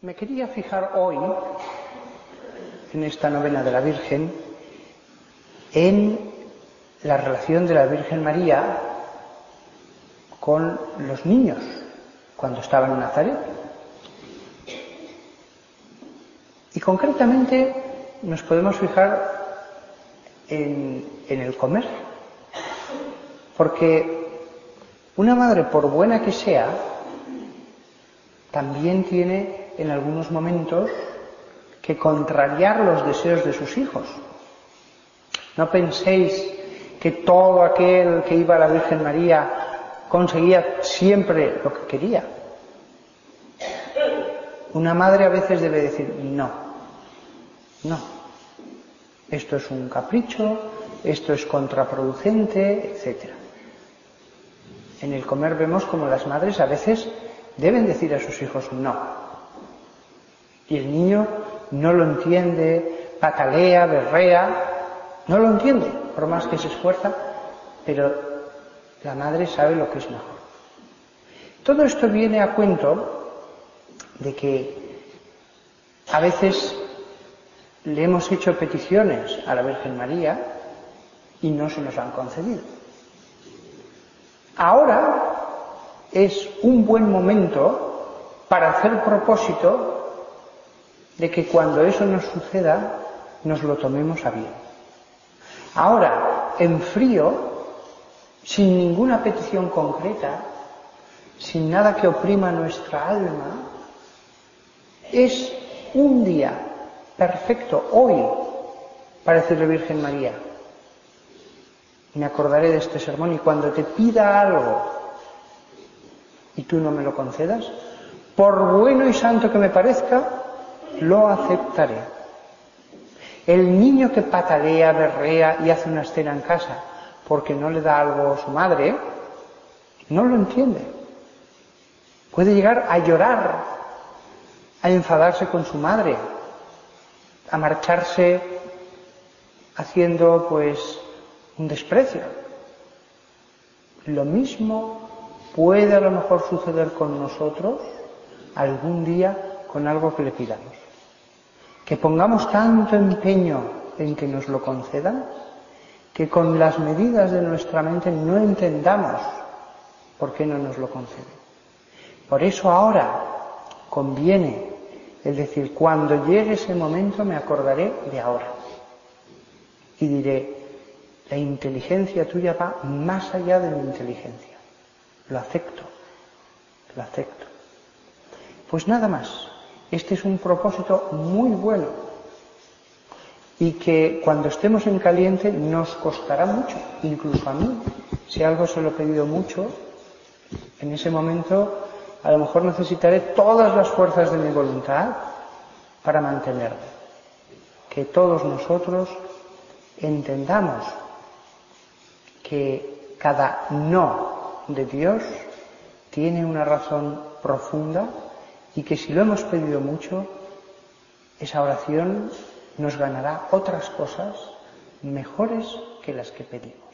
Me quería fijar hoy, en esta novena de la Virgen, en la relación de la Virgen María con los niños cuando estaban en Nazaret. Y concretamente nos podemos fijar en el comer, porque una madre, por buena que sea, también tiene en algunos momentos que contrariar los deseos de sus hijos. No penséis que todo aquel que iba a la Virgen María conseguía siempre lo que quería. Una madre a veces debe decir, no, esto es un capricho, esto es contraproducente, etc. En el comer vemos como las madres a veces deben decir a sus hijos no. Y el niño no lo entiende, patalea, berrea, no lo entiende, por más que se esfuerza, pero la madre sabe lo que es mejor. Todo esto viene a cuento de que a veces le hemos hecho peticiones a la Virgen María y no se nos han concedido. Ahora es un buen momento para hacer propósito de que cuando eso nos suceda nos lo tomemos a bien. Ahora, en frío, sin ninguna petición concreta, sin nada que oprima nuestra alma, es un día perfecto hoy para decirle, Virgen María, me acordaré de este sermón y cuando te pida algo y tú no me lo concedas, por bueno y santo que me parezca, lo aceptaré. El niño que patalea, berrea y hace una escena en casa porque no le da algo a su madre, no lo entiende. Puede llegar a llorar, a enfadarse con su madre, a marcharse haciendo un desprecio. Lo mismo puede a lo mejor suceder con nosotros algún día con algo que le pidamos. Que pongamos tanto empeño en que nos lo concedan, que con las medidas de nuestra mente no entendamos por qué no nos lo conceden. Por eso ahora conviene el decir, cuando llegue ese momento me acordaré de ahora. Y diré, la inteligencia tuya va más allá de mi inteligencia. Lo acepto. Pues nada más. Este es un propósito muy bueno y que cuando estemos en caliente nos costará mucho, incluso a mí. Si algo se lo he pedido mucho, en ese momento a lo mejor necesitaré todas las fuerzas de mi voluntad para mantenerme. Que todos nosotros entendamos que cada no de Dios tiene una razón profunda y que si lo hemos pedido mucho, esa oración nos ganará otras cosas mejores que las que pedimos.